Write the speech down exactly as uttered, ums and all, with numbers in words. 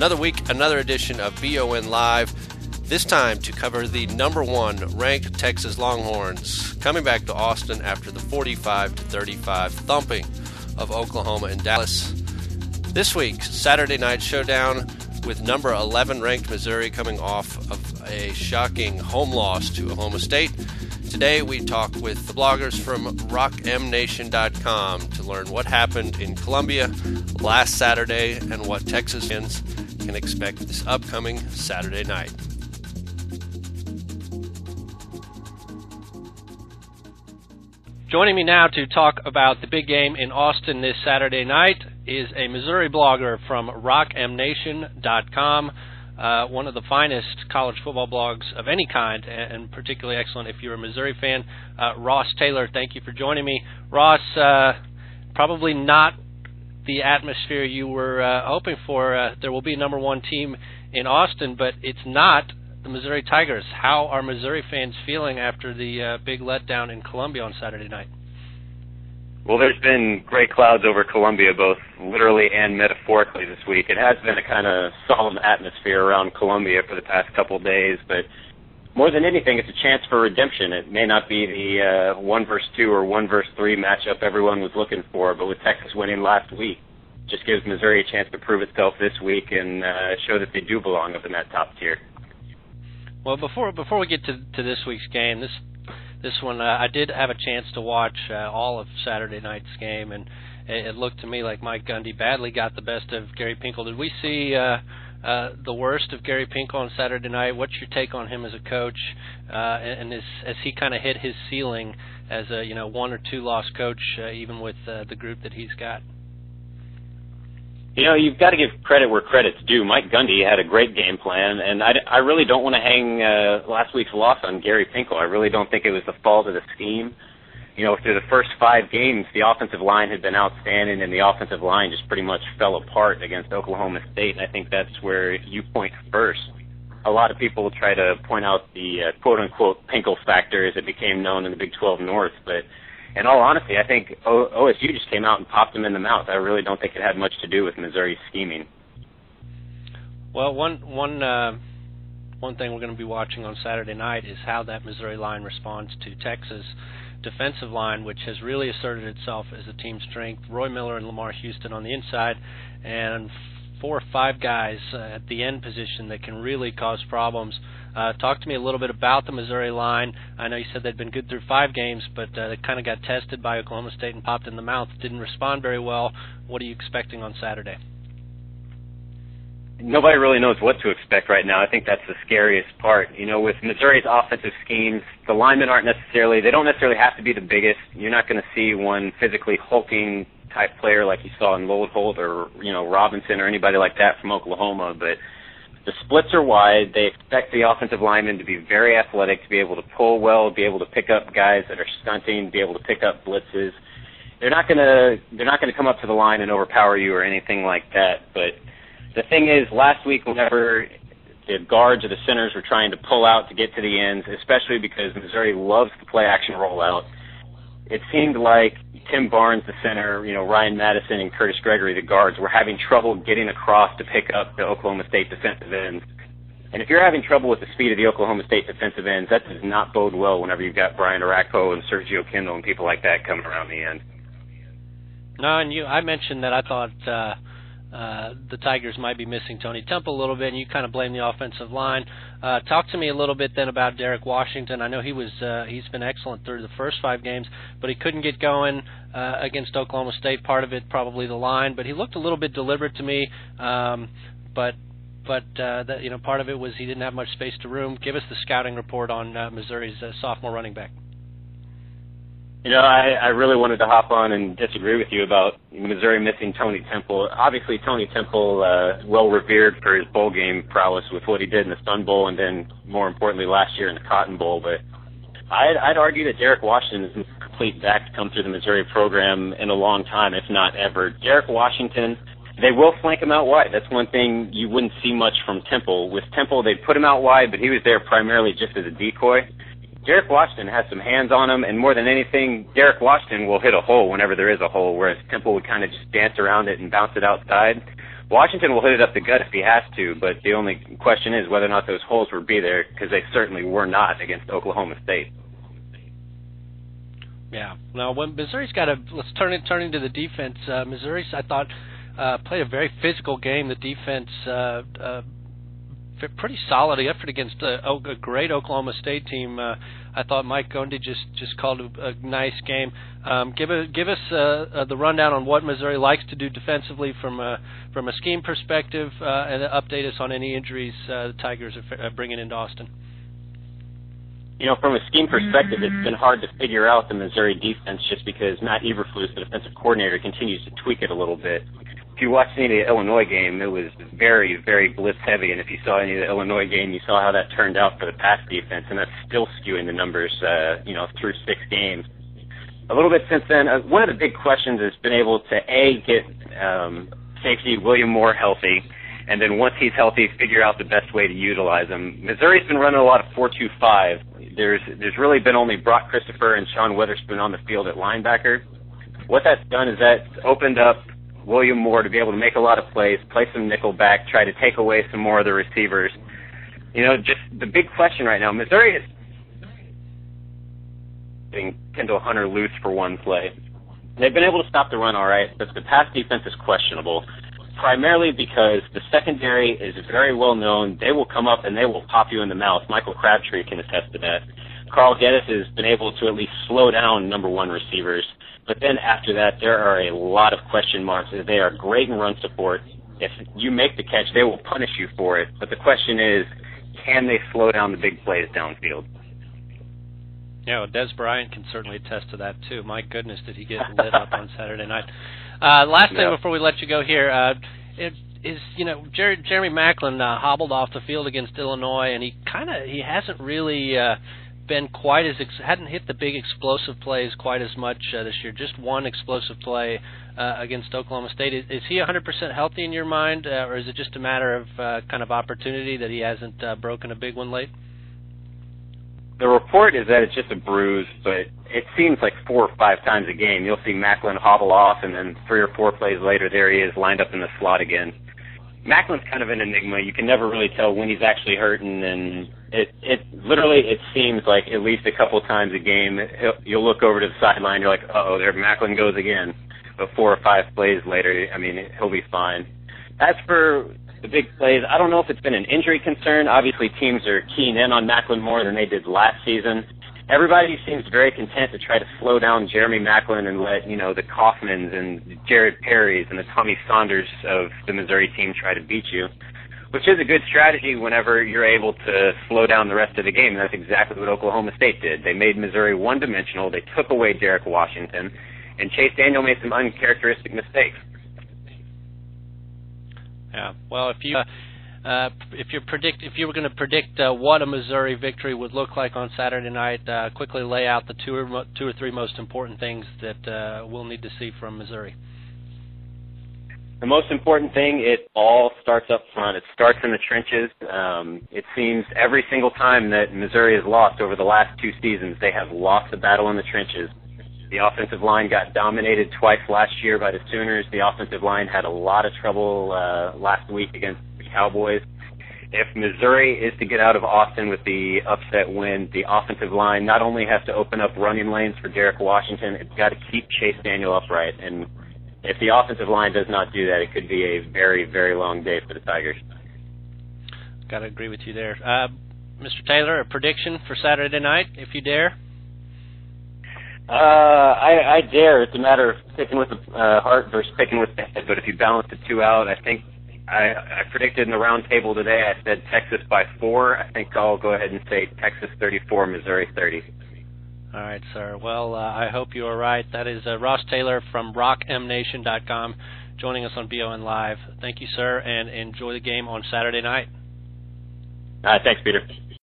Another week, another edition of B O N Live, this time to cover the number one ranked Texas Longhorns, coming back to Austin after the forty-five to thirty-five thumping of Oklahoma and Dallas. This week, Saturday night showdown with number eleven ranked Missouri coming off of a shocking home loss to Oklahoma State. Today we talk with the bloggers from rock m nation dot com to learn what happened in Columbia last Saturday and what Texas fans can expect this upcoming Saturday night. Joining me now to talk about the big game in Austin this Saturday night is a Missouri blogger from rock m nation dot com. Uh, one of the finest college football blogs of any kind, and particularly excellent if you're a Missouri fan. Uh, Ross Taylor, thank you for joining me. Ross, uh, probably not the atmosphere you were uh, hoping for. Uh, there will be a number one team in Austin, but it's not the Missouri Tigers. How are Missouri fans feeling after the uh, big letdown in Columbia on Saturday night? Well, there's been gray clouds over Columbia, both literally and metaphorically this week. It has been a kind of solemn atmosphere around Columbia for the past couple of days, but more than anything, it's a chance for redemption. It may not be the uh, one versus two or one versus three matchup everyone was looking for, but with Texas winning last week, it just gives Missouri a chance to prove itself this week and uh, show that they do belong up in that top tier. Well, before before we get to, to this week's game, this This one, uh, I did have a chance to watch uh, all of Saturday night's game, and it, it looked to me like Mike Gundy badly got the best of Gary Pinkel. Did we see uh, uh, the worst of Gary Pinkel on Saturday night? What's your take on him as a coach, uh, and, and is, has he kind of hit his ceiling as a you know one or two loss coach, uh, even with uh, the group that he's got? You know, you've got to give credit where credit's due. Mike Gundy had a great game plan, and I, I really don't want to hang uh, last week's loss on Gary Pinkel. I really don't think it was the fault of the scheme. You know, through the first five games, the offensive line had been outstanding, and the offensive line just pretty much fell apart against Oklahoma State, and I think that's where you point first. A lot of people try to point out the uh, quote-unquote Pinkel factor as it became known in the Big twelve North, but in all honesty, I think O S U just came out and popped him in the mouth. I really don't think it had much to do with Missouri's scheming. Well, one one uh, one thing we're going to be watching on Saturday night is how that Missouri line responds to Texas' defensive line, which has really asserted itself as a team strength. Roy Miller and Lamar Houston on the inside, and four or five guys uh, at the end position that can really cause problems. Uh, talk to me a little bit about the Missouri line. I know you said they'd been good through five games, but uh, they kind of got tested by Oklahoma State and popped in the mouth. Didn't respond very well. What are you expecting on Saturday? Nobody really knows what to expect right now. I think that's the scariest part. You know, with Missouri's offensive schemes, the linemen aren't necessarily, they don't necessarily have to be the biggest. You're not going to see one physically hulking type player like you saw in Loadholt or, you know, Robinson or anybody like that from Oklahoma, but the splits are wide. They expect the offensive linemen to be very athletic, to be able to pull well, be able to pick up guys that are stunting, be able to pick up blitzes. They're not going to they're not going to come up to the line and overpower you or anything like that. But the thing is, last week whenever the guards or the centers were trying to pull out to get to the ends, especially because Missouri loves to play action rollout, it seemed like Tim Barnes, the center, you know, Ryan Madison and Curtis Gregory, the guards, were having trouble getting across to pick up the Oklahoma State defensive ends. And if you're having trouble with the speed of the Oklahoma State defensive ends, that does not bode well whenever you've got Brian Arakpo and Sergio Kendall and people like that coming around the end. No, and you, I mentioned that I thought uh, uh, the Tigers might be missing Tony Temple a little bit, and you kind of blame the offensive line. Uh, talk to me a little bit then about Derek Washington. I know he was uh, he's been excellent through the first five games, but he couldn't get going uh, against Oklahoma State. Part of it probably the line, but he looked a little bit deliberate to me. Um, but but uh, that, you know, part of it was he didn't have much space to room. Give us the scouting report on uh, Missouri's uh, sophomore running back. You know, I, I really wanted to hop on and disagree with you about Missouri missing Tony Temple. Obviously, Tony Temple, uh, well revered for his bowl game prowess with what he did in the Sun Bowl and then, more importantly, last year in the Cotton Bowl. But I'd, I'd argue that Derek Washington is a complete back to come through the Missouri program in a long time, if not ever. Derek Washington, they will flank him out wide. That's one thing you wouldn't see much from Temple. With Temple, they'd put him out wide, but he was there primarily just as a decoy. Derek Washington has some hands on him, and more than anything, Derek Washington will hit a hole whenever there is a hole, whereas Temple would kind of just dance around it and bounce it outside. Washington will hit it up the gut if he has to, but the only question is whether or not those holes will be there, because they certainly were not against Oklahoma State. Yeah. Now, when Missouri's got a let's turn it turning to the defense. Uh, Missouri's, I thought, uh, played a very physical game. The defense, uh, uh, pretty solid effort against a, a great Oklahoma State team. Uh, I thought Mike Gundy just, just called a, a nice game. Um, give a, give us uh, uh, the rundown on what Missouri likes to do defensively from a from a scheme perspective, uh, and update us on any injuries uh, the Tigers are f- bringing into Austin. You know, from a scheme perspective, it's been hard to figure out the Missouri defense just because Matt Eberflus, the defensive coordinator, continues to tweak it a little bit. If you watched any of the Illinois game, it was very, very blitz-heavy, and if you saw any of the Illinois game, you saw how that turned out for the pass defense, and that's still skewing the numbers, uh, you know, through six games. A little bit since then, uh, one of the big questions has been able to, A, get um, safety William Moore healthy, and then once he's healthy, figure out the best way to utilize him. Missouri's been running a lot of four two five. There's there's really been only Brock Christopher and Sean Witherspoon on the field at linebacker. What that's done is that's opened up William Moore to be able to make a lot of plays, play some nickel back, try to take away some more of the receivers. You know, just the big question right now, Missouri is getting Kendall Hunter loose for one play. They've been able to stop the run all right, but the pass defense is questionable, primarily because the secondary is very well known. They will come up and they will pop you in the mouth. Michael Crabtree can attest to that. Carl Geddes has been able to at least slow down number one receivers. But then after that, there are a lot of question marks. They are great in run support. If you make the catch, they will punish you for it. But the question is, can they slow down the big plays downfield? Yeah, well, Des Bryant can certainly attest to that, too. My goodness, did he get lit up on Saturday night. Uh, last thing yeah. before we let you go here, uh, it is, you know, Jer- Jeremy Maclin uh, hobbled off the field against Illinois, and he kind of, he hasn't really uh, been quite as, ex- hadn't hit the big explosive plays quite as much uh, this year. Just one explosive play uh, against Oklahoma State. Is, is he one hundred percent healthy in your mind, uh, or is it just a matter of uh, kind of opportunity that he hasn't uh, broken a big one late? The report is that it's just a bruise, but it seems like four or five times a game you'll see Maclin hobble off, and then three or four plays later, there he is lined up in the slot again. Macklin's kind of an enigma. You can never really tell when he's actually hurting, and it it literally it seems like at least a couple times a game you'll look over to the sideline, you're like, uh-oh, there Maclin goes again. But four or five plays later, I mean, he'll be fine. As for the big plays, I don't know if it's been an injury concern. Obviously, teams are keying in on Maclin more than they did last season. Everybody seems very content to try to slow down Jeremy Maclin and let, you know, the Kaufmans and Jared Perrys and the Tommy Saunders of the Missouri team try to beat you, which is a good strategy whenever you're able to slow down the rest of the game. And that's exactly what Oklahoma State did. They made Missouri one-dimensional. They took away Derek Washington, and Chase Daniel made some uncharacteristic mistakes. Yeah. Well, if you uh, uh, if you predict if you were going to predict uh, what a Missouri victory would look like on Saturday night, uh, quickly lay out the two or mo- two or three most important things that uh, we'll need to see from Missouri. The most important thing, it all starts up front. It starts in the trenches. Um, it seems every single time that Missouri has lost over the last two seasons, they have lost the battle in the trenches. The offensive line got dominated twice last year by the Sooners. The offensive line had a lot of trouble uh, last week against the Cowboys. If Missouri is to get out of Austin with the upset win, the offensive line not only has to open up running lanes for Derek Washington, it's got to keep Chase Daniel upright. And if the offensive line does not do that, it could be a very, very long day for the Tigers. Got to agree with you there. Uh, Mister Taylor, a prediction for Saturday night, if you dare? Uh, I, I dare. It's a matter of picking with the uh, heart versus picking with the head. But if you balance the two out, I think I, I predicted in the round table today, I said Texas by four. I think I'll go ahead and say Texas thirty-four, Missouri thirty. All right, sir. Well, uh, I hope you are right. That is uh, Ross Taylor from rock m nation dot com joining us on B O N Live. Thank you, sir, and enjoy the game on Saturday night. Uh, thanks, Peter.